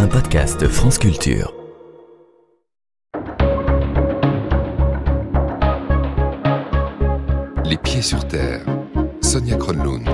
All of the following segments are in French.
un podcast France Culture. Les pieds sur terre, Sonia Kronlund.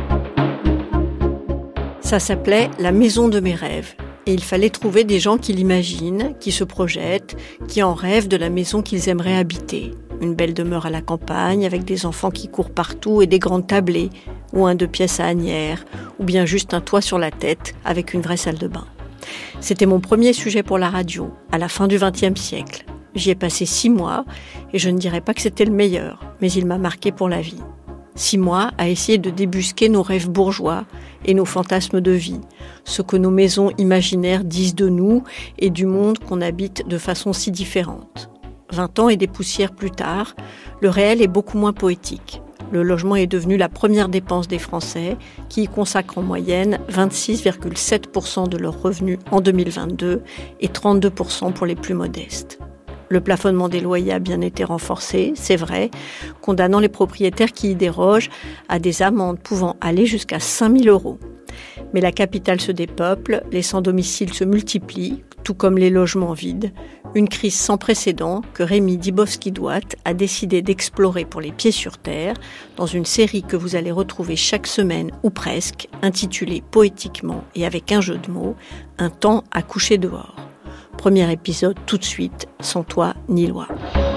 Ça s'appelait « La maison de mes rêves ». Et il fallait trouver des gens qui l'imaginent, qui se projettent, qui en rêvent de la maison qu'ils aimeraient habiter. Une belle demeure à la campagne, avec des enfants qui courent partout et des grandes tablées, ou un 2 pièces à Asnières, ou bien juste un toit sur la tête, avec une vraie salle de bain. C'était mon premier sujet pour la radio, à la fin du XXe siècle. J'y ai passé 6 mois, et je ne dirais pas que c'était le meilleur, mais il m'a marqué pour la vie. 6 mois à essayer de débusquer nos rêves bourgeois et nos fantasmes de vie, ce que nos maisons imaginaires disent de nous et du monde qu'on habite de façon si différente. 20 ans et des poussières plus tard, le réel est beaucoup moins poétique. Le logement est devenu la première dépense des Français, qui y consacrent en moyenne 26,7% de leurs revenus en 2022 et 32% pour les plus modestes. Le plafonnement des loyers a bien été renforcé, c'est vrai, condamnant les propriétaires qui y dérogent à des amendes pouvant aller jusqu'à 5 000 €. Mais la capitale se dépeuple, les sans-domicile se multiplient, tout comme les logements vides. Une crise sans précédent que Rémi Dibowski-Douat a décidé d'explorer pour les pieds sur terre dans une série que vous allez retrouver chaque semaine ou presque, intitulée poétiquement et avec un jeu de mots, « Un temps à coucher dehors ». Premier épisode tout de suite, sans toit ni loi.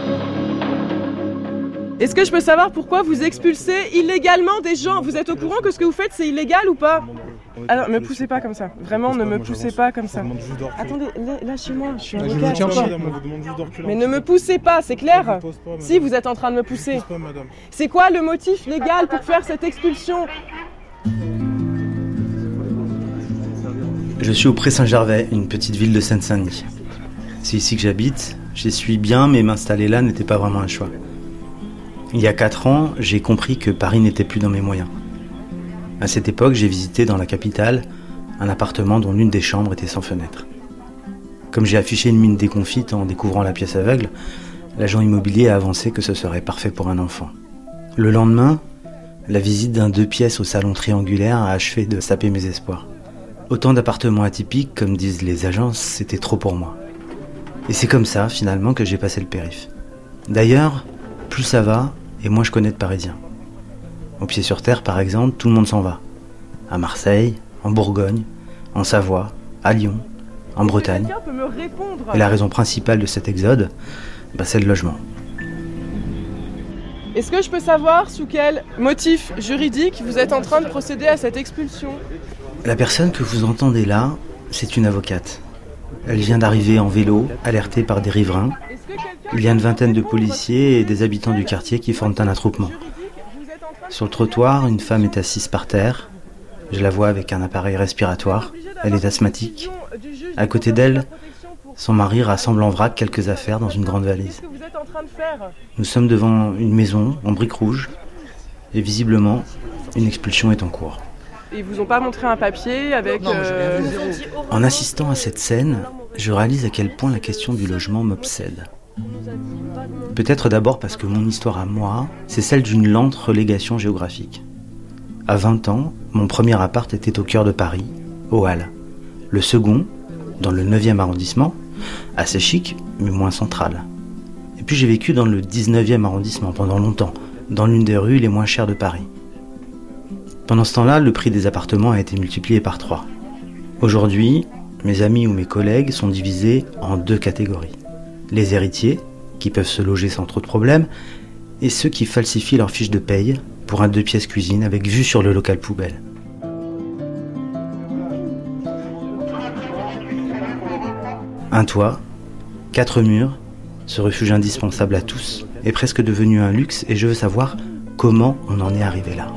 Est-ce que je peux savoir pourquoi vous expulsez illégalement des gens ? Vous êtes au courant que ce que vous faites c'est illégal ou pas ? Alors, me poussez pas comme ça. Vraiment, ne me poussez pas comme ça. Attendez, lâchez-moi, je suis avocat. Mais ne me poussez pas, c'est clair ? Si, vous êtes en train de me pousser. C'est quoi le motif légal pour faire cette expulsion ? Je suis au Pré-Saint-Gervais, une petite ville de Seine-Saint-Denis. C'est ici que j'habite. J'y suis bien, mais m'installer là n'était pas vraiment un choix. Il y a 4 ans, j'ai compris que Paris n'était plus dans mes moyens. À cette époque, j'ai visité dans la capitale un appartement dont l'une des chambres était sans fenêtre. Comme j'ai affiché une mine déconfite en découvrant la pièce aveugle, l'agent immobilier a avancé que ce serait parfait pour un enfant. Le lendemain, la visite d'un 2 pièces au salon triangulaire a achevé de saper mes espoirs. Autant d'appartements atypiques, comme disent les agences, c'était trop pour moi. Et c'est comme ça, finalement, que j'ai passé le périph'. D'ailleurs, plus ça va, et moins je connais de Parisiens. Au pied sur terre, par exemple, tout le monde s'en va. À Marseille, en Bourgogne, en Savoie, à Lyon, en Bretagne. Et la raison principale de cet exode, c'est le logement. Est-ce que je peux savoir sous quel motif juridique vous êtes en train de procéder à cette expulsion ? La personne que vous entendez là, c'est une avocate. Elle vient d'arriver en vélo, alertée par des riverains. Il y a une vingtaine de policiers et des habitants du quartier qui forment un attroupement. Sur le trottoir, une femme est assise par terre. Je la vois avec un appareil respiratoire. Elle est asthmatique. À côté d'elle, son mari rassemble en vrac quelques affaires dans une grande valise. Nous sommes devant une maison en briques rouges et visiblement, une expulsion est en cours. Ils vous ont pas montré un papier avec... En assistant à cette scène, je réalise à quel point la question du logement m'obsède. Peut-être d'abord parce que mon histoire à moi, c'est celle d'une lente relégation géographique. À 20 ans, mon premier appart était au cœur de Paris, aux Halles. Le second, dans le 9e arrondissement, assez chic, mais moins central. Et puis j'ai vécu dans le 19e arrondissement pendant longtemps, dans l'une des rues les moins chères de Paris. Pendant ce temps-là, le prix des appartements a été multiplié par 3. Aujourd'hui, mes amis ou mes collègues sont divisés en 2 catégories. Les héritiers, qui peuvent se loger sans trop de problèmes, et ceux qui falsifient leur fiche de paye pour un 2 pièces cuisine avec vue sur le local poubelle. Un toit, 4 murs, ce refuge indispensable à tous, est presque devenu un luxe et je veux savoir comment on en est arrivé là.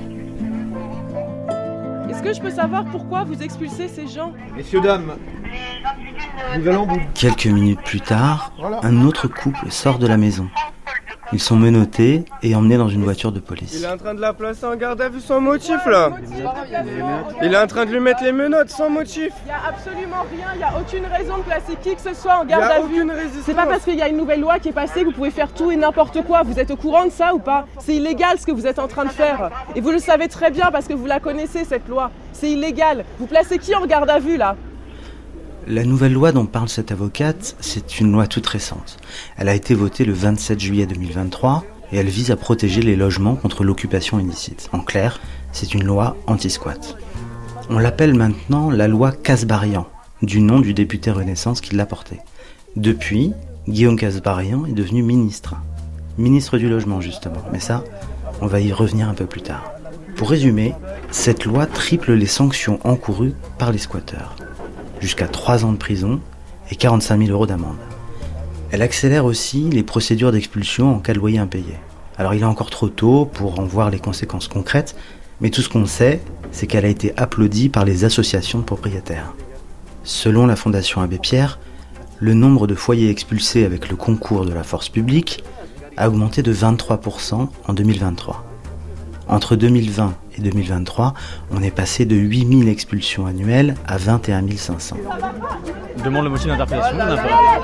Est-ce que je peux savoir pourquoi vous expulsez ces gens ? Messieurs, dames, nous allons vous... Quelques minutes plus tard, un autre couple sort de la maison. Ils sont menottés et emmenés dans une voiture de police. Il est en train de la placer en garde à vue sans motif là. Il est en train de lui mettre les menottes sans motif. Il n'y a absolument rien, il n'y a aucune raison de placer qui que ce soit en garde à vue. C'est pas parce qu'il y a une nouvelle loi qui est passée que vous pouvez faire tout et n'importe quoi. Vous êtes au courant de ça ou pas ? C'est illégal ce que vous êtes en train de faire. Et vous le savez très bien parce que vous la connaissez cette loi. C'est illégal. Vous placez qui en garde à vue là ? La nouvelle loi dont parle cette avocate, c'est une loi toute récente. Elle a été votée le 27 juillet 2023 et elle vise à protéger les logements contre l'occupation illicite. En clair, c'est une loi anti-squat. On l'appelle maintenant la loi Kasbarian, du nom du député Renaissance qui l'a portée. Depuis, Guillaume Kasbarian est devenu ministre du logement justement, mais ça, on va y revenir un peu plus tard. Pour résumer, cette loi triple les sanctions encourues par les squatteurs. Jusqu'à 3 ans de prison et 45 000 € d'amende. Elle accélère aussi les procédures d'expulsion en cas de loyer impayé. Alors il est encore trop tôt pour en voir les conséquences concrètes, mais tout ce qu'on sait, c'est qu'elle a été applaudie par les associations de propriétaires. Selon la Fondation Abbé Pierre, le nombre de foyers expulsés avec le concours de la force publique a augmenté de 23% en 2023. Entre 2020 et 2023, on est passé de 8 000 expulsions annuelles à 21 500. Je demande le motif d'interpellation. Allez,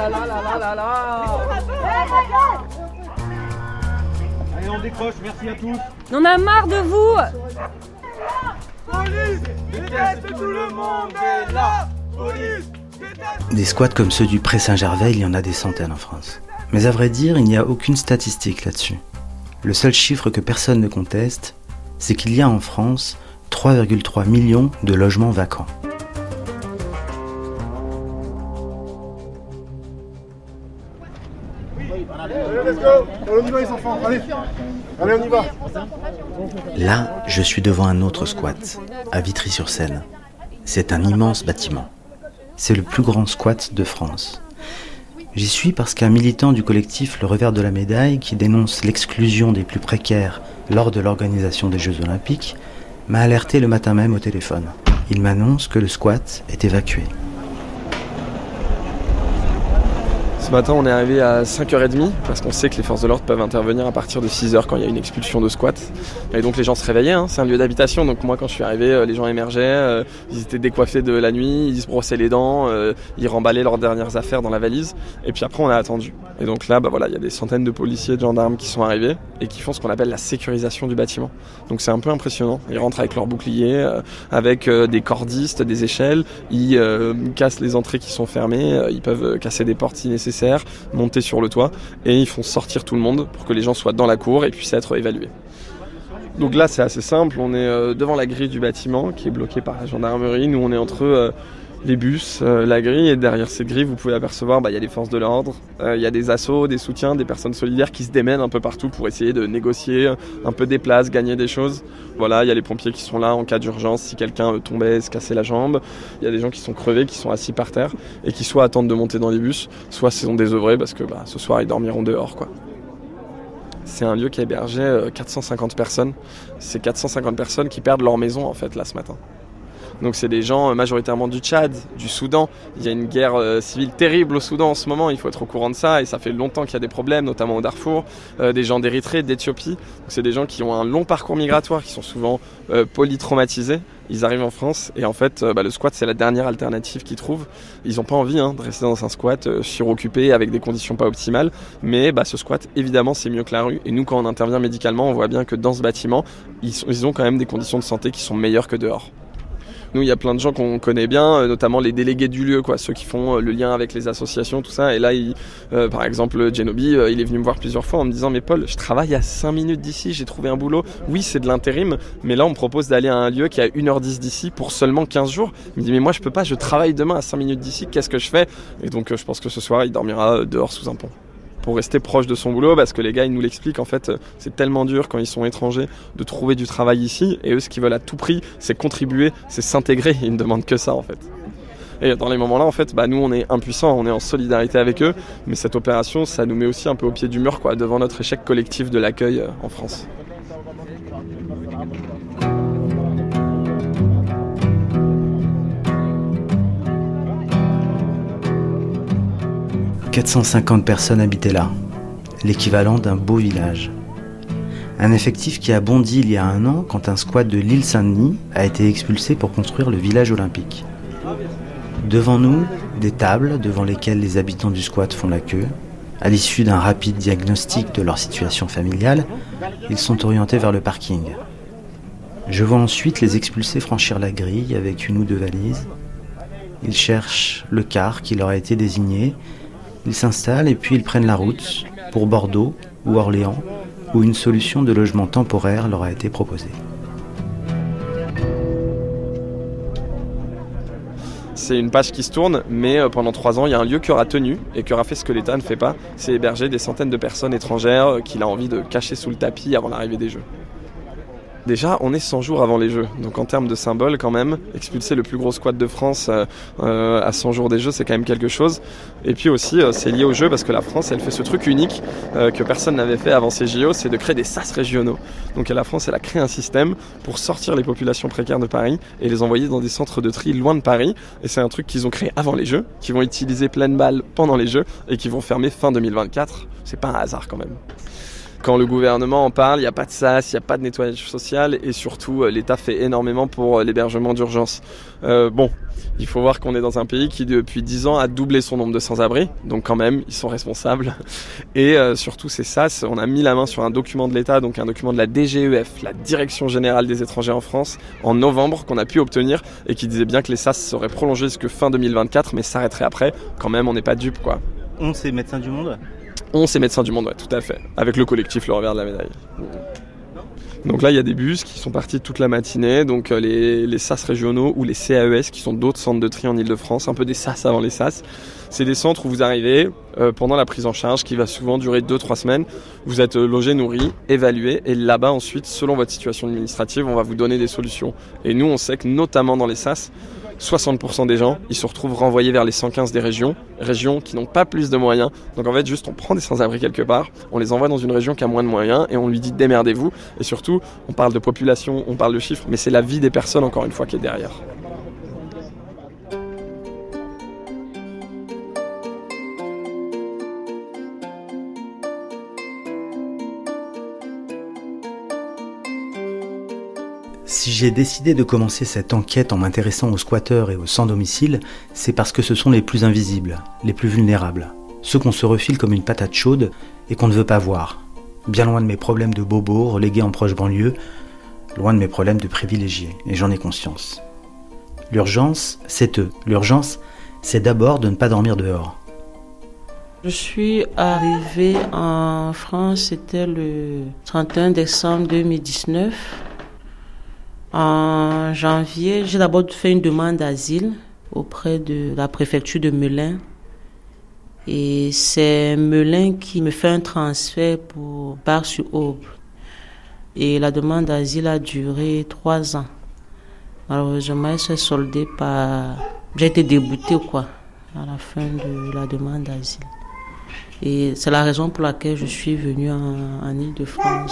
on décroche, merci à tous. On a marre de vous. Police, déteste, tout le monde est là. Police, déteste. Des squats comme ceux du Pré-Saint-Gervais, il y en a des centaines en France. Mais à vrai dire, il n'y a aucune statistique là-dessus. Le seul chiffre que personne ne conteste, c'est qu'il y a en France 3,3 millions de logements vacants. Allez, let's go. On y va les enfants, allez, on y va. Là, je suis devant un autre squat, à Vitry-sur-Seine. C'est un immense bâtiment. C'est le plus grand squat de France. J'y suis parce qu'un militant du collectif Le Revers de la Médaille, qui dénonce l'exclusion des plus précaires lors de l'organisation des Jeux Olympiques, m'a alerté le matin même au téléphone. Il m'annonce que le squat est évacué. Ce matin, on est arrivé à 5h30 parce qu'on sait que les forces de l'ordre peuvent intervenir à partir de 6h quand il y a une expulsion de squat. Et donc les gens se réveillaient, c'est un lieu d'habitation. Donc moi, quand je suis arrivé, les gens émergeaient, ils étaient décoiffés de la nuit, ils se brossaient les dents, ils remballaient leurs dernières affaires dans la valise. Et puis après, on a attendu. Et donc là, il y a des centaines de policiers et de gendarmes qui sont arrivés et qui font ce qu'on appelle la sécurisation du bâtiment. Donc c'est un peu impressionnant. Ils rentrent avec leurs boucliers, avec des cordistes, des échelles. Ils cassent les entrées qui sont fermées. Ils peuvent casser des portes si nécessaire, monter sur le toit et ils font sortir tout le monde pour que les gens soient dans la cour et puissent être évalués. Donc là c'est assez simple, on est devant la grille du bâtiment qui est bloquée par la gendarmerie. Nous on est entre les bus, la grille, et derrière cette grille vous pouvez apercevoir il y a les forces de l'ordre, il y a des assos, des soutiens, des personnes solidaires qui se démènent un peu partout pour essayer de négocier un peu des places, gagner des choses. Voilà, il y a les pompiers qui sont là en cas d'urgence si quelqu'un tombait, se cassait la jambe. Il y a des gens qui sont crevés, qui sont assis par terre et qui soit attendent de monter dans les bus, soit sont désœuvrés parce que ce soir ils dormiront dehors quoi. C'est un lieu qui hébergeait 450 personnes. C'est 450 personnes qui perdent leur maison en fait là ce matin. Donc c'est des gens majoritairement du Tchad, du Soudan. Il y a une guerre civile terrible au Soudan en ce moment, il faut être au courant de ça, et ça fait longtemps qu'il y a des problèmes, notamment au Darfour, des gens d'Érythrée, d'Éthiopie. Donc c'est des gens qui ont un long parcours migratoire, qui sont souvent polytraumatisés. Ils arrivent en France et en fait le squat c'est la dernière alternative qu'ils trouvent. Ils n'ont pas envie de rester dans un squat suroccupé avec des conditions pas optimales, mais ce squat évidemment c'est mieux que la rue, et nous quand on intervient médicalement on voit bien que dans ce bâtiment ils ont quand même des conditions de santé qui sont meilleures que dehors. Nous, il y a plein de gens qu'on connaît bien, notamment les délégués du lieu, ceux qui font le lien avec les associations, tout ça. Et là, par exemple, Genobi, il est venu me voir plusieurs fois en me disant « Mais Paul, je travaille à 5 minutes d'ici, j'ai trouvé un boulot. Oui, c'est de l'intérim, mais là, on me propose d'aller à un lieu qui est à 1h10 d'ici pour seulement 15 jours. » Il me dit « Mais moi, je peux pas, je travaille demain à 5 minutes d'ici, qu'est-ce que je fais ?» Et donc, je pense que ce soir, il dormira dehors sous un pont. Pour rester proche de son boulot, parce que les gars ils nous l'expliquent, en fait c'est tellement dur quand ils sont étrangers de trouver du travail ici, et eux ce qu'ils veulent à tout prix c'est contribuer, c'est s'intégrer, ils ne demandent que ça en fait. Et dans les moments là en fait nous on est impuissants, on est en solidarité avec eux, mais cette opération ça nous met aussi un peu au pied du mur devant notre échec collectif de l'accueil en France. « 450 personnes habitaient là, l'équivalent d'un beau village. Un effectif qui a bondi il y a 1 an quand un squat de l'île Saint-Denis a été expulsé pour construire le village olympique. Devant nous, des tables devant lesquelles les habitants du squat font la queue. À l'issue d'un rapide diagnostic de leur situation familiale, ils sont orientés vers le parking. Je vois ensuite les expulsés franchir la grille avec 1 ou 2 valises. Ils cherchent le car qui leur a été désigné. Ils s'installent et puis ils prennent la route pour Bordeaux ou Orléans, où une solution de logement temporaire leur a été proposée. C'est une page qui se tourne, mais pendant 3 ans, il y a un lieu qui aura tenu et qui aura fait ce que l'État ne fait pas, c'est héberger des centaines de personnes étrangères qu'il a envie de cacher sous le tapis avant l'arrivée des Jeux. Déjà, on est 100 jours avant les Jeux, donc en termes de symbole quand même, expulser le plus gros squat de France à 100 jours des Jeux, c'est quand même quelque chose. Et puis aussi, c'est lié aux Jeux parce que la France, elle fait ce truc unique que personne n'avait fait avant ces JO, c'est de créer des sas régionaux. Donc la France, elle a créé un système pour sortir les populations précaires de Paris et les envoyer dans des centres de tri loin de Paris. Et c'est un truc qu'ils ont créé avant les Jeux, qu'ils vont utiliser pleine balle pendant les Jeux et qui vont fermer fin 2024. C'est pas un hasard quand même. Quand le gouvernement en parle, il n'y a pas de sas, il n'y a pas de nettoyage social et surtout l'État fait énormément pour l'hébergement d'urgence. Il faut voir qu'on est dans un pays qui depuis 10 ans a doublé son nombre de sans-abri, donc quand même ils sont responsables. Et surtout ces sas, on a mis la main sur un document de l'État, donc un document de la DGEF, la Direction Générale des Étrangers en France, en novembre qu'on a pu obtenir et qui disait bien que les sas seraient prolongés jusque fin 2024 mais s'arrêteraient après. Quand même on n'est pas dupes quoi. On, c'est Médecins du Monde ? On, c'est Médecins du Monde, ouais, tout à fait. Avec le collectif Le Revers de la Médaille. Donc là, il y a des bus qui sont partis toute la matinée. Donc les SAS régionaux ou les CAES, qui sont d'autres centres de tri en Ile-de-France, un peu des SAS avant les SAS. C'est des centres où vous arrivez pendant la prise en charge, qui va souvent durer 2-3 semaines. Vous êtes logé, nourri, évalué. Et là-bas, ensuite, selon votre situation administrative, on va vous donner des solutions. Et nous, on sait que notamment dans les SAS, 60% des gens, ils se retrouvent renvoyés vers les 115 des régions qui n'ont pas plus de moyens. Donc en fait, juste on prend des sans-abri quelque part, on les envoie dans une région qui a moins de moyens et on lui dit démerdez-vous. Et surtout, on parle de population, on parle de chiffres, mais c'est la vie des personnes encore une fois qui est derrière. Si j'ai décidé de commencer cette enquête en m'intéressant aux squatteurs et aux sans-domicile, c'est parce que ce sont les plus invisibles, les plus vulnérables, ceux qu'on se refile comme une patate chaude et qu'on ne veut pas voir. Bien loin de mes problèmes de bobos relégués en proche banlieue, loin de mes problèmes de privilégiés, et j'en ai conscience. L'urgence, c'est eux. L'urgence, c'est d'abord de ne pas dormir dehors. Je suis arrivée en France, c'était le 31 décembre 2019. En janvier, j'ai d'abord fait une demande d'asile auprès de la préfecture de Melun. Et c'est Melun qui me fait un transfert pour Bar-sur-Aube. Et la demande d'asile a duré 3 ans. Malheureusement, elle s'est soldée par... J'ai été déboutée, à la fin de la demande d'asile. Et c'est la raison pour laquelle je suis venue en Ile-de-France.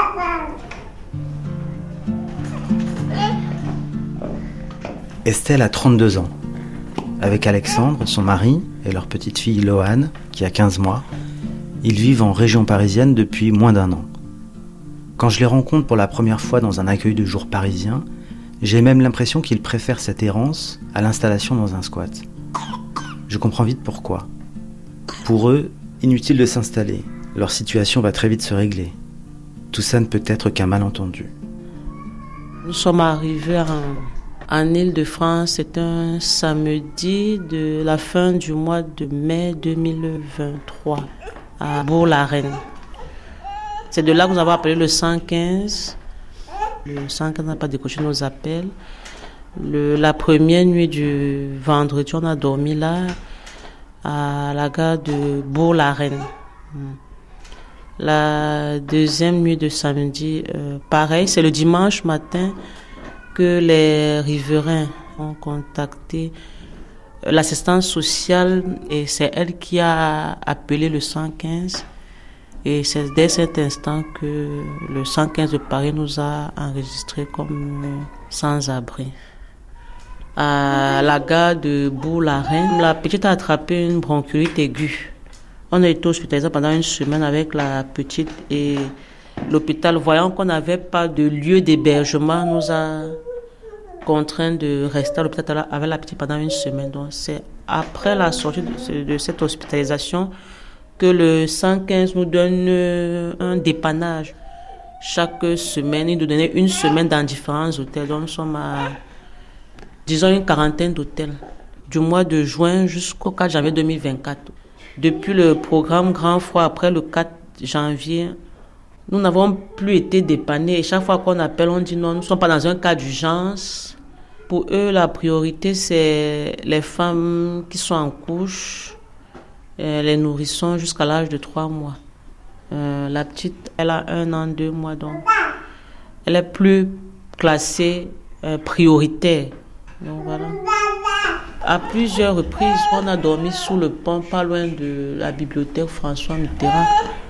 Estelle a 32 ans. Avec Alexandre, son mari, et leur petite fille Loane, qui a 15 mois, ils vivent en région parisienne depuis moins d'1 an. Quand je les rencontre pour la première fois dans un accueil de jour parisien, j'ai même l'impression qu'ils préfèrent cette errance à l'installation dans un squat. Je comprends vite pourquoi. Pour eux, inutile de s'installer. Leur situation va très vite se régler. Tout ça ne peut être qu'un malentendu. Nous sommes arrivés en Ile-de-France, c'est un samedi de la fin du mois de mai 2023 à Bourg-la-Reine. C'est de là que nous avons appelé le 115. Le 115 n'a pas décroché nos appels. La première nuit du vendredi, on a dormi là, à la gare de Bourg-la-Reine. La deuxième nuit de samedi, pareil, c'est le dimanche matin que les riverains ont contacté l'assistance sociale et c'est elle qui a appelé le 115. Et c'est dès cet instant que le 115 de Paris nous a enregistrés comme sans-abri. À la gare de Bourg-la-Reine, la petite a attrapé une bronchiolite aiguë. On a été hospitalisé pendant 1 semaine avec la petite et l'hôpital, voyant qu'on n'avait pas de lieu d'hébergement, nous a contraints de rester à l'hôpital avec la petite pendant 1 semaine. Donc c'est après la sortie de cette hospitalisation que le 115 nous donne un dépannage. Chaque semaine, il nous donnait 1 semaine dans différents hôtels. Donc nous sommes à, disons, une 40aine d'hôtels. du mois de juin jusqu'au 4 janvier 2024. Depuis le programme Grand Froid, après le 4 janvier, nous n'avons plus été dépannés. Et chaque fois qu'on appelle, on dit non, nous ne sommes pas dans un cas d'urgence. Pour eux, la priorité, c'est les femmes qui sont en couche, les nourrissons jusqu'à l'âge de 3 mois. La petite, elle a 1 an, 2 mois, donc elle est plus classée prioritaire. Donc voilà. À plusieurs reprises, on a dormi sous le pont, pas loin de la bibliothèque François Mitterrand.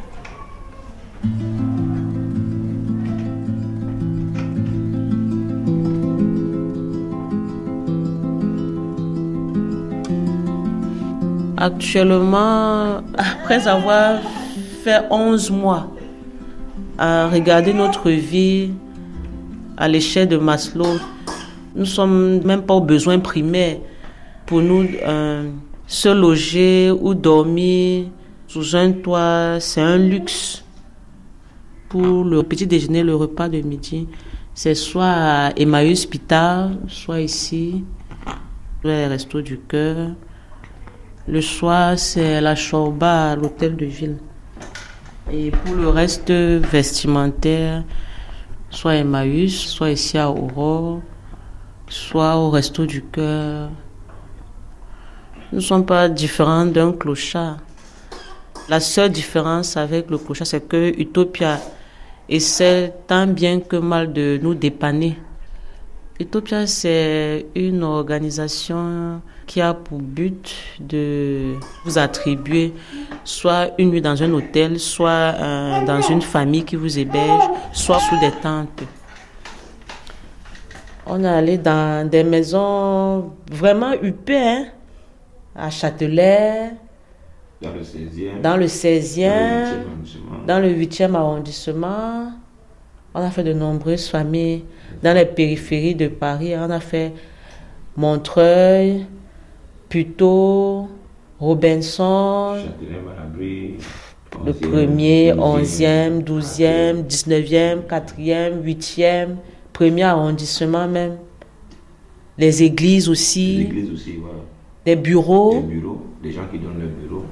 Actuellement, après avoir fait 11 mois à regarder notre vie à l'échelle de Maslow, nous ne sommes même pas aux besoins primaires. Pour nous, se loger ou dormir sous un toit, c'est un luxe. Pour le petit déjeuner, le repas de midi, c'est soit à Emmaüs Pitard, soit ici, les Restos du Cœur. Le soir, c'est la Chorba à l'hôtel de ville. Et pour le reste vestimentaire, soit Emmaüs, soit ici à Aurore, soit au Resto du Cœur. Nous ne sommes pas différents d'un clochard. La seule différence avec le clochard, c'est que Utopia essaie tant bien que mal de nous dépanner. Utopia, c'est une organisation qui a pour but de vous attribuer soit une nuit dans un hôtel, soit dans une famille qui vous héberge, soit sous des tentes. On est allé dans des maisons vraiment huppées, hein? À Châtelet, dans le 16e, dans le 8e arrondissement. On a fait de nombreuses familles dans les périphéries de Paris. On a fait Montreuil, Puteaux, Robinson, le 1er, 11e, 12e, 19e, 4e, 8e, 1er arrondissement même. Les églises aussi. Les églises aussi, voilà. Des bureaux. Des bureaux, des gens qui donnent leurs bureaux.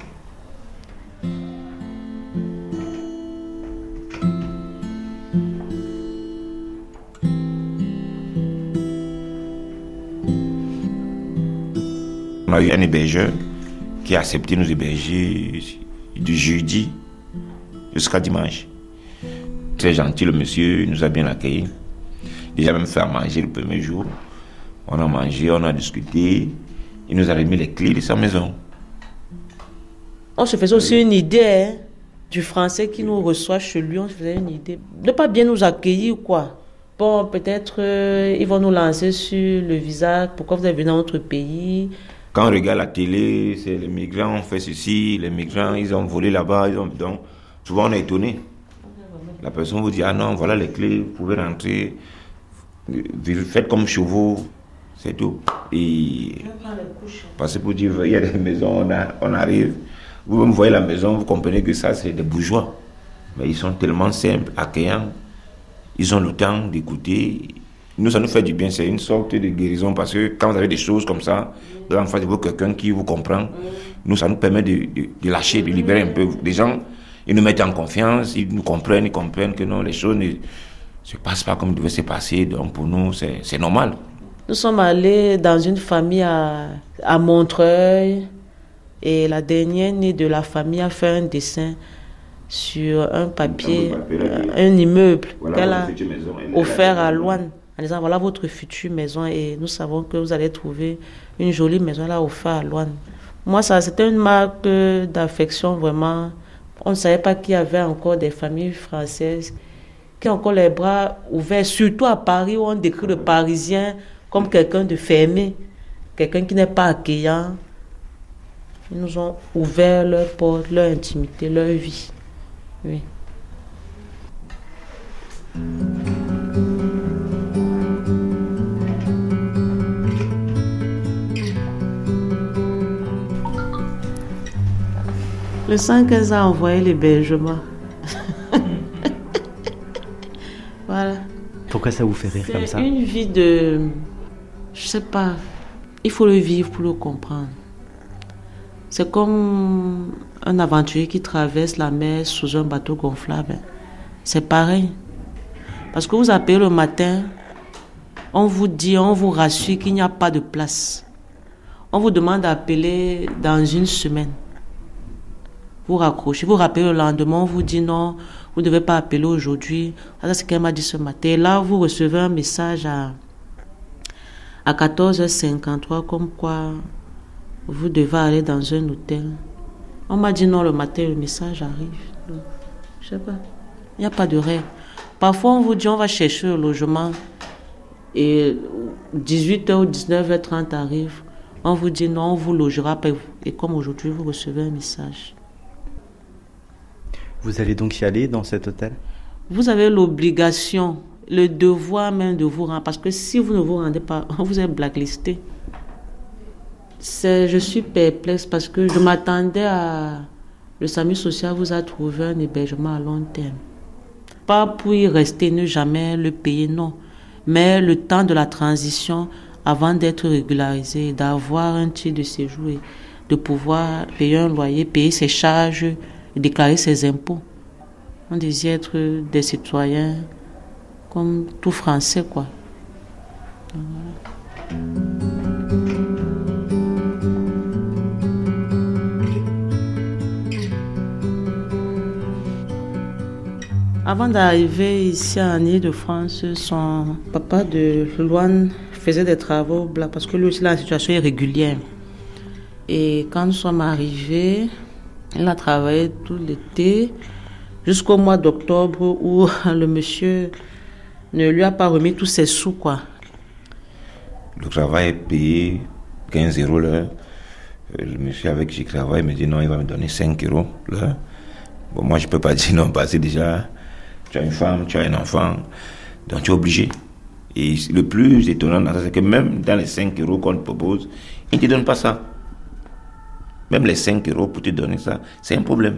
On a eu un hébergeur qui a accepté de nous héberger du jeudi jusqu'à dimanche. Très gentil, le monsieur, il nous a bien accueillis. Déjà même fait à manger le premier jour. On a mangé, on a discuté. Il nous a remis les clés de sa maison. On se faisait aussi une idée du Français qui nous reçoit chez lui. On se faisait une idée de ne pas bien nous accueillir ou quoi. Bon, peut-être ils vont nous lancer sur le visage. Pourquoi vous êtes venu dans notre pays? Quand on regarde la télé, c'est les migrants ont fait ceci, les migrants ils ont volé là-bas, donc souvent on est étonné. La personne vous dit ah non, voilà les clés, vous pouvez rentrer, faites comme chez vous, c'est tout. Et parce que pour dire il y a des maisons, on arrive, vous me voyez la maison, vous comprenez que ça c'est des bourgeois, mais ils sont tellement simples, accueillants, ils ont le temps d'écouter. Nous, ça nous fait du bien, c'est une sorte de guérison parce que quand vous avez des choses comme ça, en face de vous, quelqu'un qui vous comprend, nous, ça nous permet de lâcher, de libérer un peu. Les gens, ils nous mettent en confiance, ils nous comprennent, ils comprennent que non, les choses ne se passent pas comme elles devaient se passer. Donc pour nous, c'est normal. Nous sommes allés dans une famille à Montreuil et la dernière née de la famille a fait un dessin sur un papier, un immeuble voilà, qu'elle a offert à Loane. En disant, voilà votre future maison et nous savons que vous allez trouver une jolie maison là offerte à Loane. Moi, ça, c'était une marque d'affection vraiment. On ne savait pas qu'il y avait encore des familles françaises qui ont encore les bras ouverts, surtout à Paris où on décrit le Parisien comme quelqu'un de fermé, quelqu'un qui n'est pas accueillant. Ils nous ont ouvert leurs portes, leur intimité, leur vie. Oui. Le 115 a envoyé l'hébergement. Voilà. Pourquoi ça vous fait rire comme ça? C'est une vie de... Je sais pas. Il faut le vivre pour le comprendre. C'est comme un aventurier qui traverse la mer sous un bateau gonflable. C'est pareil. Parce que vous appelez le matin, on vous dit, on vous rassure qu'il n'y a pas de place. On vous demande d'appeler dans une semaine. Vous raccrochez, vous rappelez le lendemain, on vous dit non, vous ne devez pas appeler aujourd'hui. Ça, c'est ce qu'elle m'a dit ce matin. Et là, vous recevez un message à 14h53, comme quoi vous devez aller dans un hôtel. On m'a dit non, le matin, le message arrive. Donc, je sais pas. Il n'y a pas de rêve. Parfois, on vous dit on va chercher le logement et 18h ou 19h30 arrive. On vous dit non, on vous logera pas. Et comme aujourd'hui, vous recevez un message. Vous allez donc y aller dans cet hôtel? Vous avez l'obligation, le devoir même de vous rendre. Parce que si vous ne vous rendez pas, vous êtes blacklisté. Je suis perplexe parce que je m'attendais à... Le SAMU social vous a trouvé un hébergement à long terme. Pas pour y rester, ne jamais le payer, non. Mais le temps de la transition, avant d'être régularisé, d'avoir un titre de séjour et de pouvoir payer un loyer, payer ses charges, déclarer ses impôts. On désire être des citoyens comme tout Français, quoi. Donc, voilà. Avant d'arriver ici en Île-de-France, son papa de Louane faisait des travaux parce que lui aussi la situation est régulière. Et quand nous sommes arrivés, il a travaillé tout l'été jusqu'au mois d'octobre où le monsieur ne lui a pas remis tous ses sous, quoi. Le travail est payé 15 € l'heure. Le monsieur avec qui je travaille me dit non, il va me donner 5 € l'heure. Bon, moi je ne peux pas dire non parce que déjà tu as une femme, tu as un enfant, donc tu es obligé. Et le plus étonnant dans ça, c'est que même dans les 5 € qu'on te propose, ils ne te donnent pas ça. Même les 5 € pour te donner ça, c'est un problème.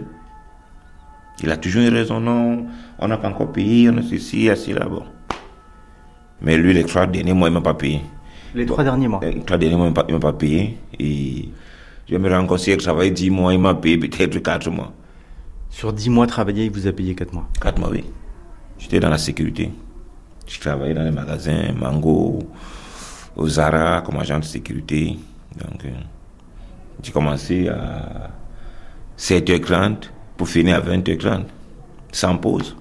Il a toujours une raison, non, on n'a pas encore payé, on a ceci, cela, bon. Mais lui, les 3 derniers mois, il ne m'a pas payé. Les 3 derniers mois? Les 3 derniers mois, il ne m'a pas payé. Et je me rends compte qu'il a travaillé 10 mois, il m'a payé peut-être 4 mois. Sur 10 mois travaillés, il vous a payé 4 mois? 4 mois, oui. J'étais dans la sécurité. Je travaillais dans les magasins Mango, au Zara, comme agent de sécurité. Donc, j'ai commencé à 7h30 pour finir à 20h30, sans pause.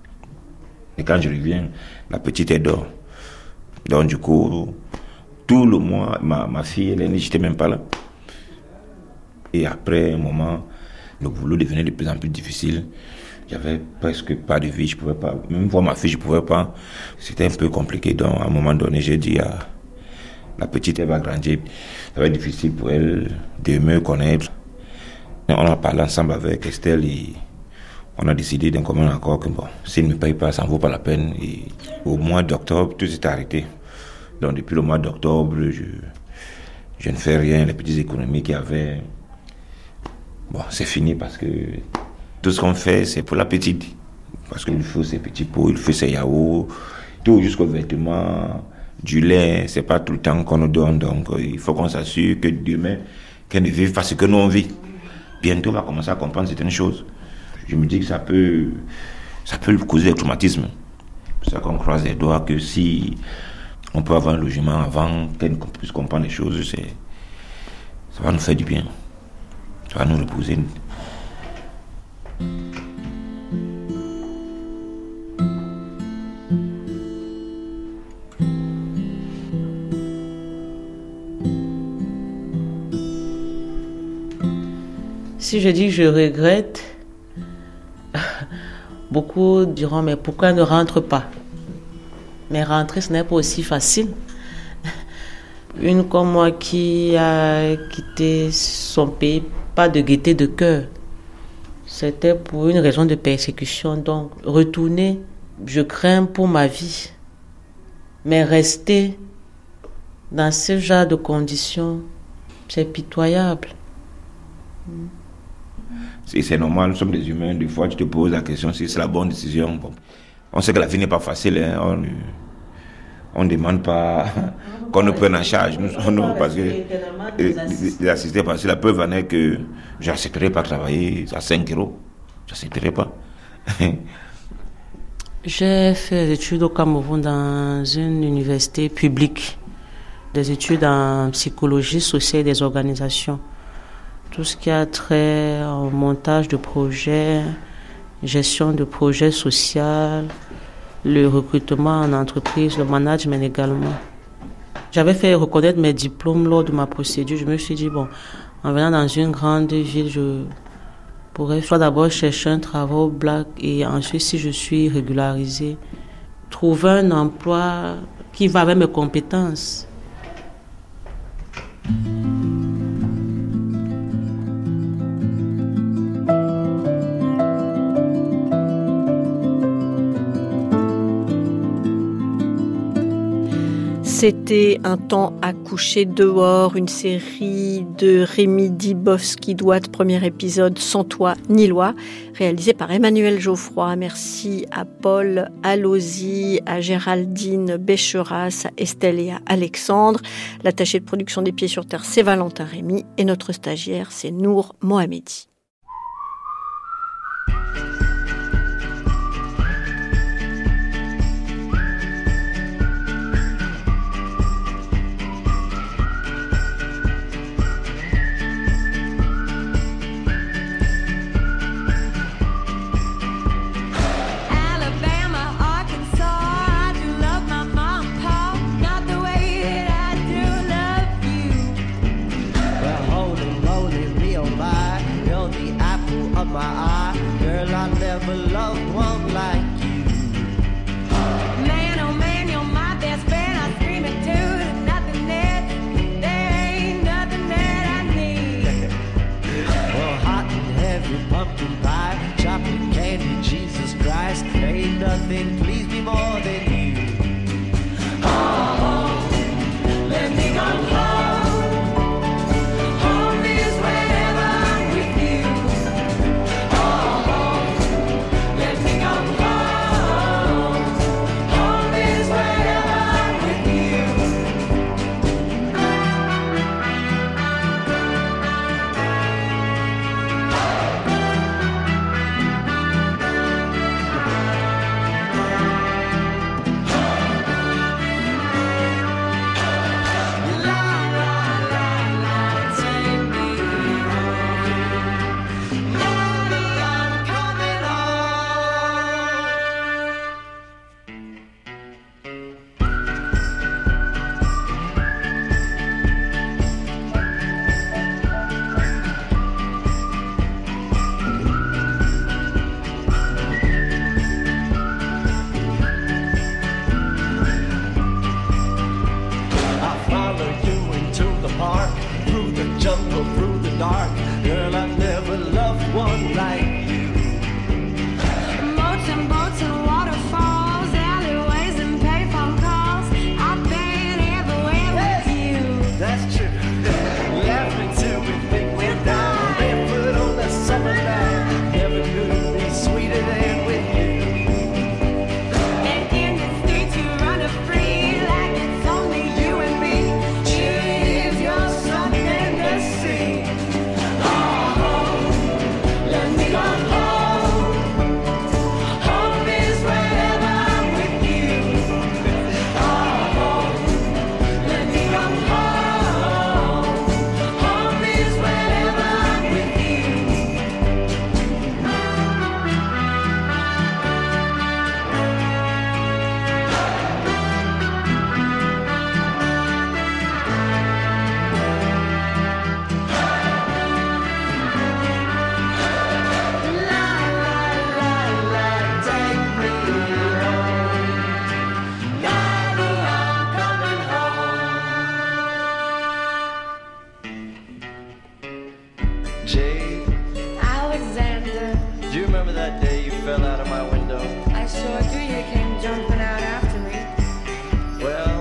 Et quand je reviens, la petite est dehors. Donc, du coup, tout le mois, ma fille, elle, j'étais même pas là. Et après un moment, le boulot devenait de plus en plus difficile. J'avais presque pas de vie, je pouvais pas, même voir ma fille, je pouvais pas. C'était un peu compliqué. Donc, à un moment donné, j'ai dit à la petite, elle va grandir. Ça va être difficile pour elle de me connaître. Et on a parlé ensemble avec Estelle et on a décidé d'un commun accord que bon, s'il ne me paye pas, ça ne vaut pas la peine. Et au mois d'octobre, tout s'est arrêté. Donc, depuis le mois d'octobre, je ne fais rien. Les petites économies qu'il y avait, bon, c'est fini parce que tout ce qu'on fait, c'est pour la petite. Parce qu'il faut ses petits pots, il faut ses yaourts, tout jusqu'aux vêtements, du lait. C'est pas tout le temps qu'on nous donne. Donc, il faut qu'on s'assure que demain, qu'elle ne vive pas ce que nous on vit. Bientôt, on va commencer à comprendre certaines choses. Je me dis que ça peut lui causer des traumatismes. C'est ça qu'on croise les doigts que si on peut avoir un logement avant qu'elle puisse comprendre les choses, ça va nous faire du bien. Ça va nous reposer. Si je dis que je regrette, beaucoup diront mais pourquoi elle ne rentre pas? Mais rentrer, ce n'est pas aussi facile. Une comme moi qui a quitté son pays, pas de gaieté de cœur. C'était pour une raison de persécution. Donc, retourner, je crains pour ma vie. Mais rester dans ce genre de conditions, c'est pitoyable. C'est normal, nous sommes des humains. Des fois, tu te poses la question si c'est la bonne décision. Bon. On sait que la vie n'est pas facile. Hein. On ne demande pas qu'on nous prenne en charge. Parce que les assistés parce que la preuve en est que je n'accepterai pas travailler à 5 €. Je n'accepterai pas. J'ai fait des études au Cameroun dans une université publique, des études en psychologie sociale et des organisations. Tout ce qui a trait au montage de projets, gestion de projets sociaux, le recrutement en entreprise, le management également. J'avais fait reconnaître mes diplômes lors de ma procédure. Je me suis dit, bon, en venant dans une grande ville, je pourrais soit d'abord chercher un travail au black et ensuite, si je suis régularisée, trouver un emploi qui va avec mes compétences. C'était Un temps à coucher dehors, une série de Rémi Dibowski-Douat, premier épisode Sans toi ni loi, réalisé par Emmanuel Geoffroy. Merci à Paul Allozy, à Géraldine Bécheras, à Estelle et à Alexandre. L'attaché de production des Pieds sur Terre, c'est Valentin Rémy et notre stagiaire, c'est Nour Mohamedi. Nothing please me more than you. Oh, let me go home. Home is wherever I'm with you. Oh, let me go home. Home is wherever I'm with you.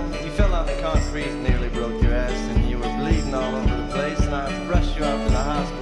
Nearly broke your ass and you were bleeding all over the place, and I rushed you out to the hospital.